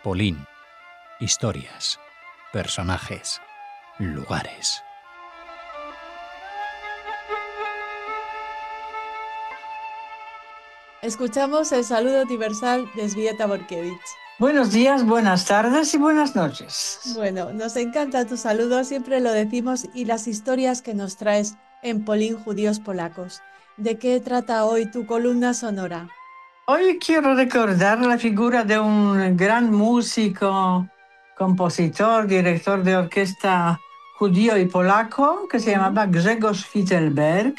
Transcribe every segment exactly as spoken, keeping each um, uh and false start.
Polín. Historias, personajes, lugares. Escuchamos el saludo universal de Svieta Borkevich. Buenos días, buenas tardes y buenas noches. Bueno, nos encanta tu saludo, siempre lo decimos, y las historias que nos traes en Polín Judíos Polacos. ¿De qué trata hoy tu columna sonora? Hoy quiero recordar la figura de un gran músico, compositor, director de orquesta judío y polaco que se Ujú. llamaba Grzegorz Fittelberg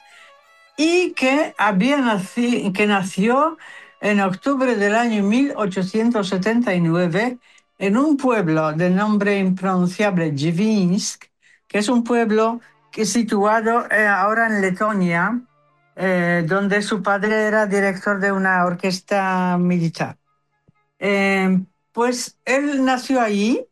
y que, había naci- que nació en octubre del año mil ochocientos setenta y nueve en un pueblo de nombre impronunciable Gdańsk, que es un pueblo que es situado eh, ahora en Letonia, eh, donde su padre era director de una orquesta militar. Eh, pues él nació allí,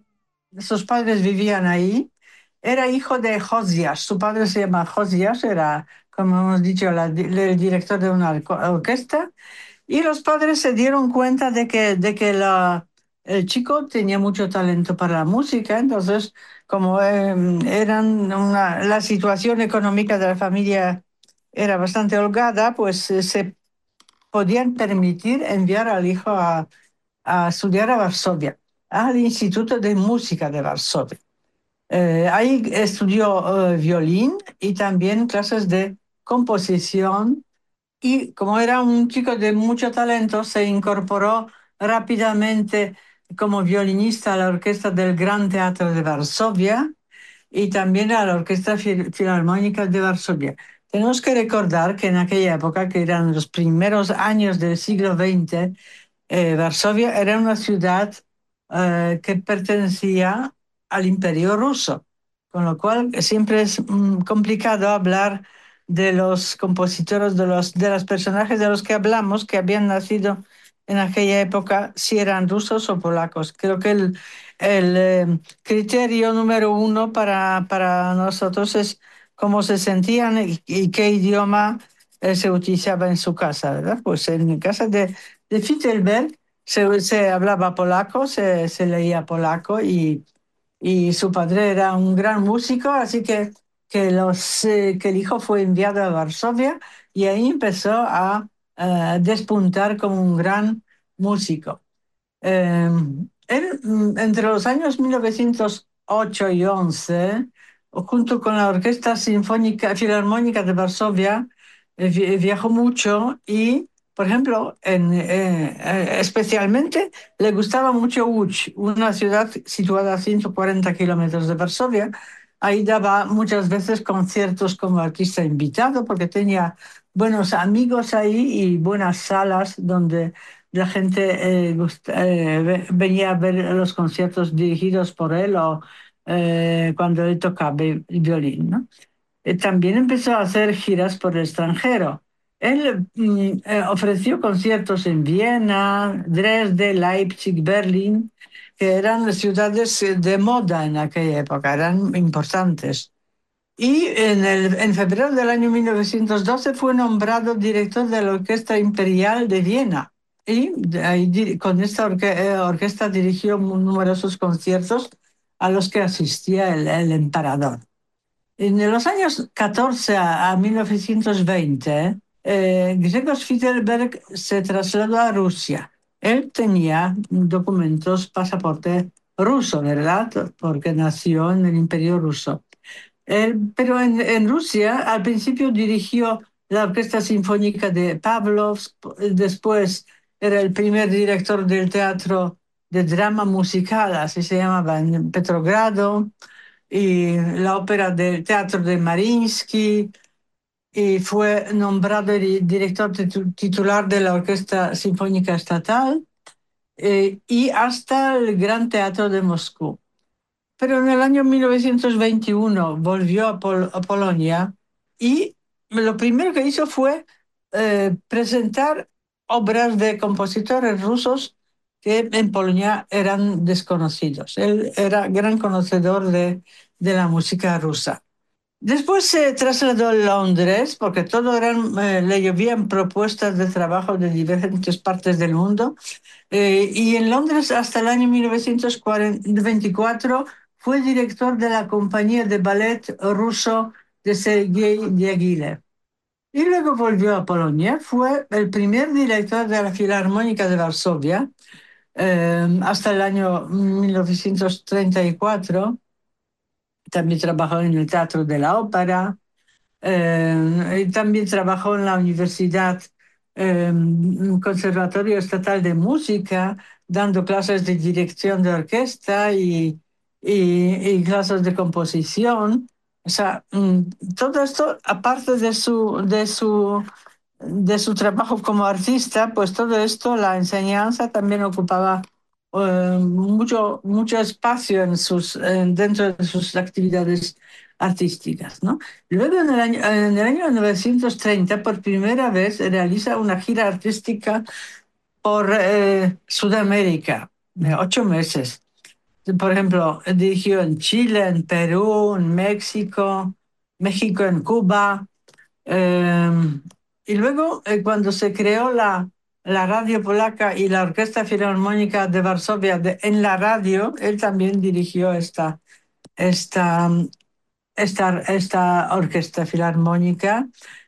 sus padres vivían ahí, era hijo de Josias, su padre se llama Josias, era, como hemos dicho, la- el director de una orco- orquesta, y los padres se dieron cuenta de que, de que la- el chico tenía mucho talento para la música, entonces como eh, eran una- la situación económica de la familia era bastante holgada, pues eh, se podían permitir enviar al hijo a, a estudiar a Varsovia, al Instituto de Música de Varsovia. Eh, ahí estudió eh, violín y también clases de composición y como era un chico de mucho talento, se incorporó rápidamente como violinista a la orquesta del Gran Teatro de Varsovia y también a la Orquesta Fil- Filarmónica de Varsovia. Tenemos que recordar que en aquella época, que eran los primeros años del siglo veinte, eh, Varsovia era una ciudad eh, que pertenecía al Imperio Ruso, con lo cual siempre es mm, complicado hablar de los compositores, de los, de los personajes de los que hablamos, que habían nacido en aquella época, si eran rusos o polacos. Creo que el, el eh, criterio número uno para, para nosotros es cómo se sentían y, y qué idioma eh, se utilizaba en su casa, ¿verdad? Pues en casa de de Fittelberg se, se hablaba polaco, se, se leía polaco y, y su padre era un gran músico, así que, que, los, eh, que el hijo fue enviado a Varsovia y ahí empezó a eh, despuntar como un gran músico. Eh, él, mm, entre los años mil novecientos ocho y once, junto con la Orquesta Sinfónica Filarmónica de Varsovia, eh, vi- viajó mucho y, por ejemplo, en, eh, eh, especialmente le gustaba mucho Łódź, una ciudad situada a ciento cuarenta kilómetros de Varsovia. Ahí daba muchas veces conciertos como artista invitado porque tenía buenos amigos ahí y buenas salas donde la gente eh, gust- eh, ve- venía a ver los conciertos dirigidos por él o eh, cuando él tocaba el violín, ¿no? Eh, también empezó a hacer giras por el extranjero. Él mm, eh, ofreció conciertos en Viena, Dresde, Leipzig, Berlín, que eran ciudades eh, de moda en aquella época, eran importantes. Y en, el, en febrero del año mil novecientos doce fue nombrado director de la Orquesta Imperial de Viena. Y de ahí di- con esta orque- eh, orquesta dirigió mu- numerosos conciertos a los que asistía el, el emperador. En los años catorce a, a mil novecientos veinte, eh, Grzegorz Fittelberg se trasladó a Rusia. Él tenía documentos, pasaporte ruso, ¿verdad? Porque nació en el Imperio Ruso. Él- pero en, en Rusia al principio dirigió la Orquesta Sinfónica de Pavlovsk, después era el primer director del teatro de drama musical, así se llamaba, en Petrogrado, y la ópera del teatro de Mariinsky, y fue nombrado di- director titu- titular de la Orquesta Sinfónica Estatal, eh, y hasta el Gran Teatro de Moscú. Pero en el año mil novecientos veintiuno volvió a, Pol- a Polonia y lo primero que hizo fue eh, presentar obras de compositores rusos que en Polonia eran desconocidos. Él era gran conocedor de, de la música rusa. Después se trasladó a Londres porque todo eran, eh, le llovían propuestas de trabajo de diferentes partes del mundo. Eh, y en Londres hasta el año mil novecientos veinticuatro fue director de la compañía de ballet ruso de Sergei Diaghilev. Y luego volvió a Polonia, fue el primer director de la Filarmónica de Varsovia eh, hasta el año mil novecientos treinta y cuatro. También trabajó en el Teatro de la Ópera, eh, y también trabajó en la Universidad, eh, Conservatorio Estatal de Música, dando clases de dirección de orquesta y, y- y clases de composición. O sea, mm, todo esto, aparte de su, de su, de su trabajo como artista, pues todo esto, la enseñanza también ocupaba eh, mucho, mucho espacio en sus, en- dentro de sus actividades artísticas, ¿no? Luego, en el año, en el año mil novecientos treinta, por primera vez, realiza una gira artística por eh, Sudamérica, de ocho meses. Por ejemplo, dirigió en Chile, en Perú, en México, México, en Cuba. eh, y luego, eh, cuando se creó la, la radio polaca y la Orquesta Filarmónica de Varsovia de- en la radio, él también dirigió esta, esta, esta, esta orquesta filarmónica.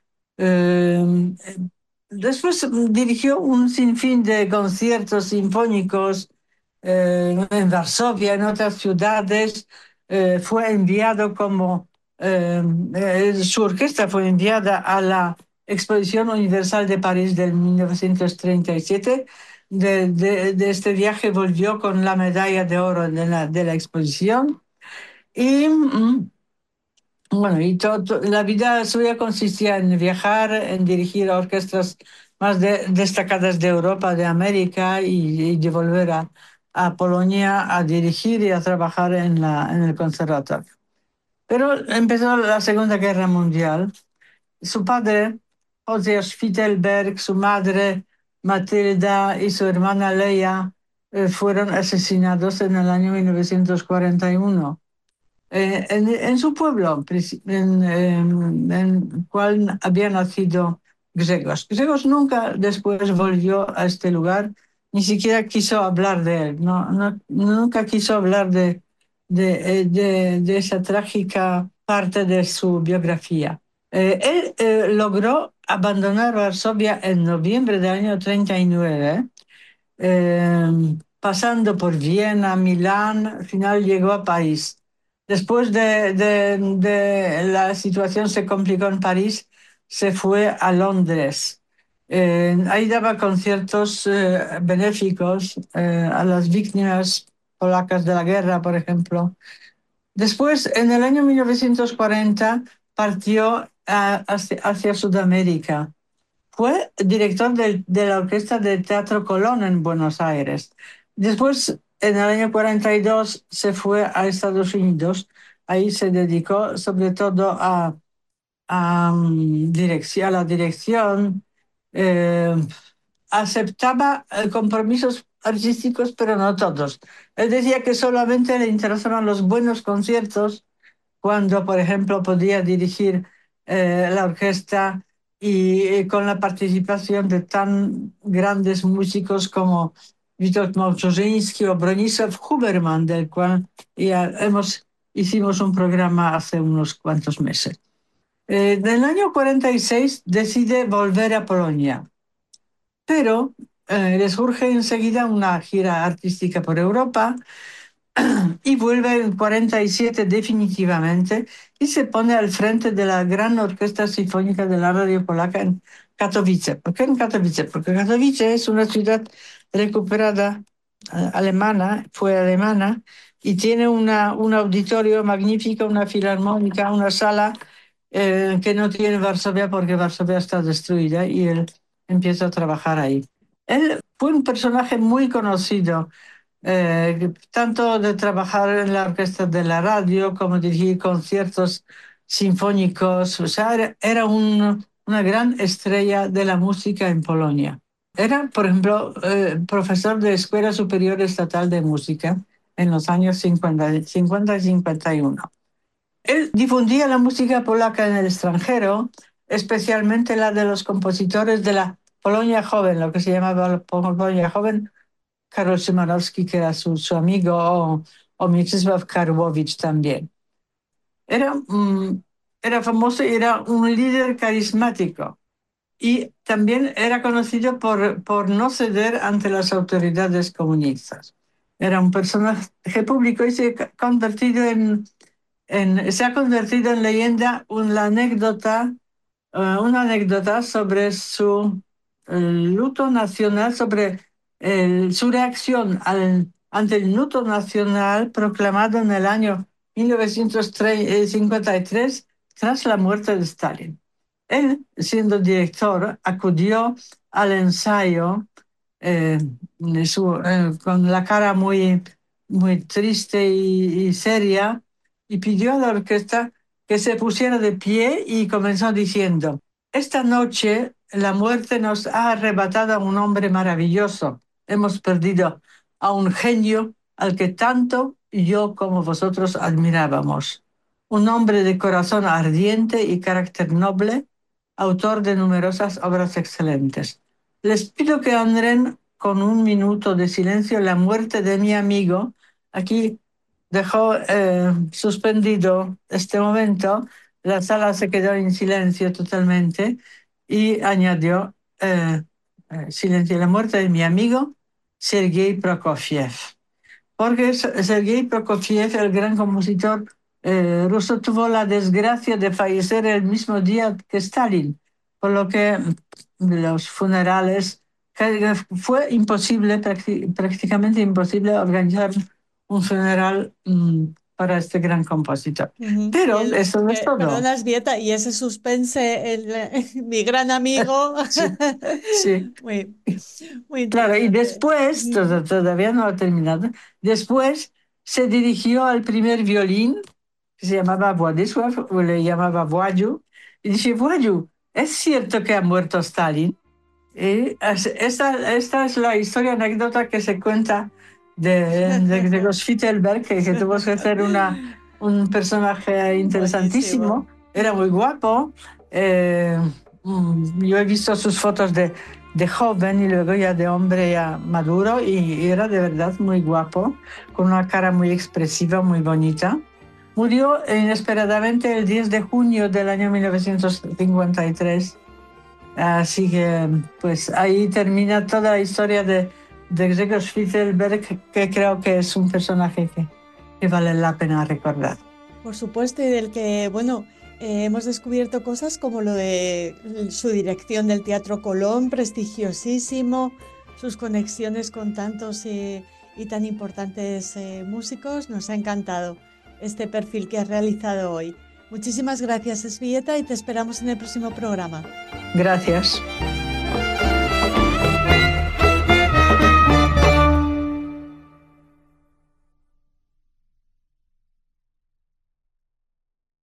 Eh, Después dirigió un sinfín de conciertos sinfónicos eh, en Varsovia, en otras ciudades. Eh, fue enviado como, eh, eh, su orquesta fue enviada a la Exposición Universal de París del mil novecientos treinta y siete. De, de, de este viaje volvió con la medalla de oro de la, de la exposición. Y mm, bueno, y to- to- la vida suya consistía en viajar, en dirigir a orquestas más de- destacadas de Europa, de América, y, y de volver a, a Polonia a dirigir y a trabajar en, la, en el conservatorio. Pero empezó la Segunda Guerra Mundial. Su padre, José Spittelberg, su madre, Matilda, y su hermana Leia eh, fueron asesinados en el año mil novecientos cuarenta y uno eh, en, en su pueblo, preci- en, en, en cual había nacido Grzegorz. Grzegorz nunca después volvió a este lugar, ni siquiera quiso hablar de él, no, no- nunca quiso hablar de, de, eh, de- de esa trágica parte de su biografía. Eh, él eh, logró abandonar Varsovia en noviembre del año treinta y nueve, eh, pasando por Viena, Milán, al final llegó a París. Después de, de- de la situación se complicó en París, se fue a Londres. Eh, ahí daba conciertos eh, benéficos eh, a las víctimas polacas de la guerra, por ejemplo. Después, en el año mil novecientos cuarenta, partió a- hacia, hacia Sudamérica. Fue director del- de la Orquesta del Teatro Colón en Buenos Aires. Después, en el año cuarenta y dos, se fue a Estados Unidos. Ahí se dedicó sobre todo a, a, mm, direcci- a la dirección. Eh, Aceptaba eh, compromisos artísticos, pero no todos. Él decía que solamente le interesaban los buenos conciertos cuando, por ejemplo, podía dirigir eh, la orquesta y eh, con la participación de tan grandes músicos como Witold Małżożyński o Bronisław Huberman, del cual ya hemos, hicimos un programa hace unos cuantos meses. Eh, en el año cuarenta y seis decide volver a Polonia, pero eh, le surge enseguida una gira artística por Europa y vuelve en cuarenta y siete definitivamente y se pone al frente de la Gran Orquesta Sinfónica de la Radio Polaca en Katowice. ¿Por qué en Katowice? Porque Katowice es una ciudad recuperada eh, alemana, fue alemana, y tiene una, un auditorio magnífico, una filarmónica, una sala eh, que no tiene Varsovia porque Varsovia está destruida y él empieza a trabajar ahí. Él fue un personaje muy conocido, eh, tanto de trabajar en la orquesta de la radio como dirigir conciertos sinfónicos. O sea, era, era un- una gran estrella de la música en Polonia. Era, por ejemplo, eh, profesor de Escuela Superior Estatal de Música en los años cincuenta, cincuenta y cincuenta y uno. Él difundía la música polaca en el extranjero, especialmente la de los compositores de la Polonia Joven, lo que se llamaba la Polonia Joven, Karol Szymanowski, que era su, su amigo, o, o Mieczysław Karłowicz también. Era, mm, era famoso y era un líder carismático. Y también era conocido por, por no ceder ante las autoridades comunistas. Era un personaje público y se ha convertido en, en- se ha convertido en leyenda una anécdota, eh, una anécdota sobre su eh, luto nacional, sobre el- su reacción al- ante el luto nacional proclamado en el año mil novecientos cincuenta y tres tras la muerte de Stalin. Él, siendo director, acudió al ensayo eh, de su- eh, con la cara muy, muy triste y, y seria y pidió a la orquesta que se pusiera de pie y comenzó diciendo: esta noche la muerte nos ha arrebatado a un hombre maravilloso. Hemos perdido a un genio al que tanto yo como vosotros admirábamos. Un hombre de corazón ardiente y carácter noble, autor de numerosas obras excelentes. Les pido que honren con un minuto de silencio la muerte de mi amigo. Aquí dejó eh, suspendido este momento, la sala se quedó en silencio totalmente y añadió, eh, eh, silencio, la muerte de mi amigo Sergei Prokofiev. Porque Sergei Prokofiev, el gran compositor eh, ruso, tuvo la desgracia de fallecer el mismo día que Stalin, por lo que los funerales, que fue imposible, prácticamente imposible organizar un funeral mm, para este gran compositor. Ujú. Y Pero el, eso no es eh, todo. perdona, Vieta, y ese suspense, el, eh, mi gran amigo, Sí, sí. muy, muy Claro, y interesante. después, Ujú. to- todavía no ha terminado, después se dirigió al primer violín, que se llamaba Władysław, o le llamaba Władysław, y dice: Władysław, ¿es cierto que ha muerto Stalin? Y es- esta, esta es la historia, anécdota que se cuenta de, de Grzegorz Fittelberg, que, que tuvo que ser una, un personaje Buenísimo. interesantísimo, era muy guapo. eh, mm, yo he visto sus fotos de, de joven y luego ya de hombre ya maduro y, y era de verdad muy guapo, con una cara muy expresiva, muy bonita. Murió inesperadamente el diez de junio del año mil novecientos cincuenta y tres. Así que, pues ahí termina toda la historia de, de Grzegorz Fittelberg, que creo que es un personaje que, que vale la pena recordar. Por supuesto, y del que, bueno, eh, hemos descubierto cosas como lo de su dirección del Teatro Colón, prestigiosísimo, sus conexiones con tantos eh, y tan importantes eh, músicos. Nos ha encantado este perfil que has realizado hoy. Muchísimas gracias, Esvieta, y te esperamos en el próximo programa. Gracias.